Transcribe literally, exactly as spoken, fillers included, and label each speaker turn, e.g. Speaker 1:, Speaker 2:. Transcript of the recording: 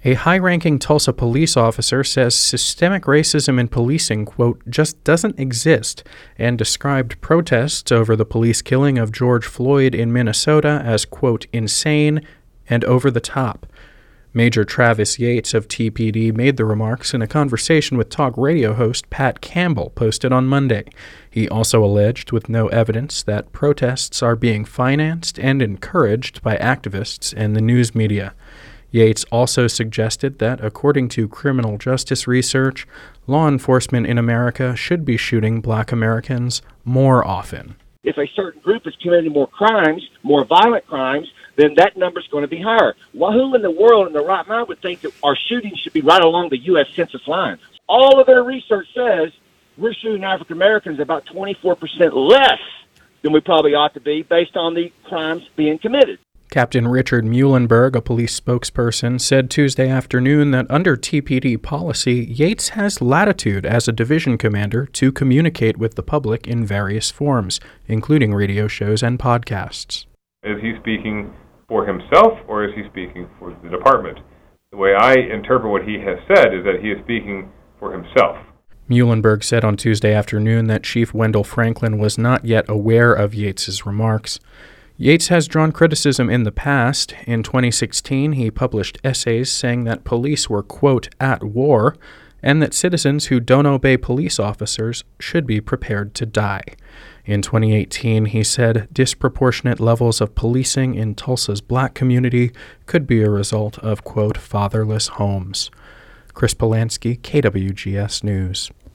Speaker 1: A high-ranking Tulsa police officer says systemic racism in policing, quote, just doesn't exist, and described protests over the police killing of George Floyd in Minnesota as, quote, insane and over the top. Major Travis Yates of T P D made the remarks in a conversation with talk radio host Pat Campbell posted on Monday. He also alleged, with no evidence, that protests are being financed and encouraged by activists and the news media. Yates also suggested that, according to criminal justice research, law enforcement in America should be shooting black Americans more often.
Speaker 2: If a certain group is committing more crimes, more violent crimes, then that number's going to be higher. Well, who in the world in their right mind would think that our shootings should be right along the U S Census line? All of their research says we're shooting African Americans about twenty-four percent less than we probably ought to be based on the crimes being committed.
Speaker 1: Captain Richard Muhlenberg, a police spokesperson, said Tuesday afternoon that under T P D policy, Yates has latitude as a division commander to communicate with the public in various forms, including radio shows and podcasts.
Speaker 3: Is he speaking for himself, or is he speaking for the department? The way I interpret what he has said is that he is speaking for himself.
Speaker 1: Muhlenberg said on Tuesday afternoon that Chief Wendell Franklin was not yet aware of Yates's remarks. Yates has drawn criticism in the past. In twenty sixteen, he published essays saying that police were, quote, at war, and that citizens who don't obey police officers should be prepared to die. In twenty eighteen, he said disproportionate levels of policing in Tulsa's black community could be a result of, quote, fatherless homes. Chris Polanski, K W G S News.